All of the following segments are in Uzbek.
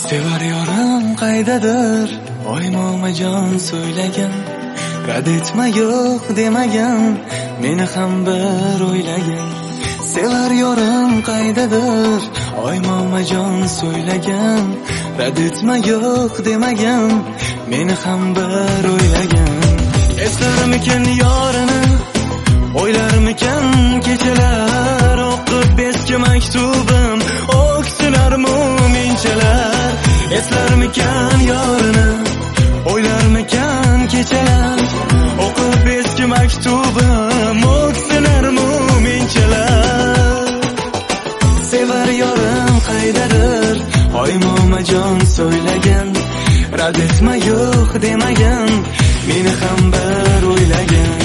Sevar yorim qaydadir, oy momajon so'ylagan, rad etma yo'q demagan, meni ham bir o'ylagan. Sevar yorim qaydadir, oy momajon so'ylagan, rad etma yo'q demagan, meni ham bir o'ylagan. Eslarmikan yorini, o'ylarmikan kechalar, o'qib eski maktubim, o'ksunar mu'minchalar. Eslarmikan yorini, o'ylarmikan kechalar, o'qib eski maktubim, o'ksunar mu'minchalar. Sevar yorim qaydadir, oy momajon so'ylagan, rad etma yo'q demagan, meni ham bir o'ylagan.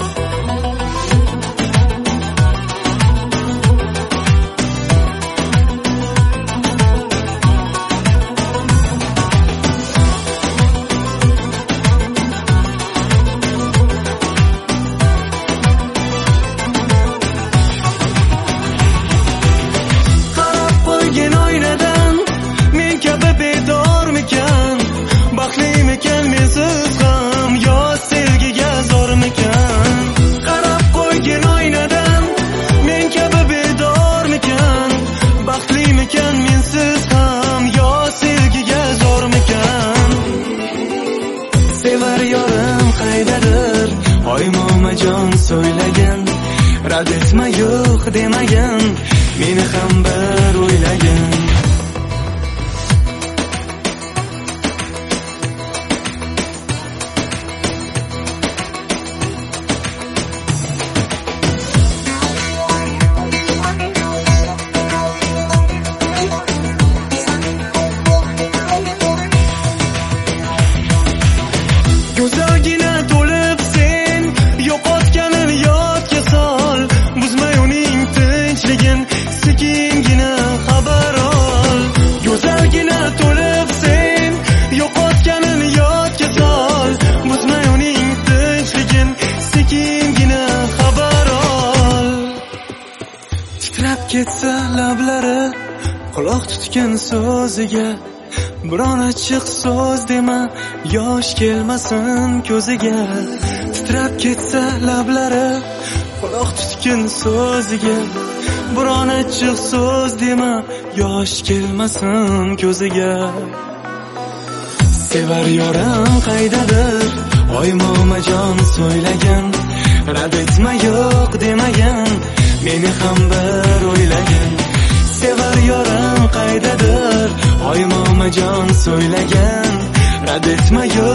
Sevar yorim qaydadir, oy momajon so'ylagan, rad etma yo'q demagan, meni ham bir o'ylagan. Go'zalgina to'lib sen yo'qotganin yodga sol, buzmay uning tinchligin, sekingina xabar ol. Go'zalgina to'lib sen yo'qotganin yodga sol, buzmay uning tinchligin, sekingina xabar ol. Titrab ketsa lablari, quloq tutgan so'ziga, biron ochiq so'z dema, yosh kelmasin ko'ziga. Titrab ketsa lablari, quloq tutgan so'ziga, biron ochiq so'z dema, yosh kelmasin ko'ziga. Sevar yorim qaydadir, oy momajon so'ylagan, rad etma yo'q demagan, meni ham bir o'ylagan. Sevar yorim qaydadir, oy momajon so'ylagan, rad etma yo'q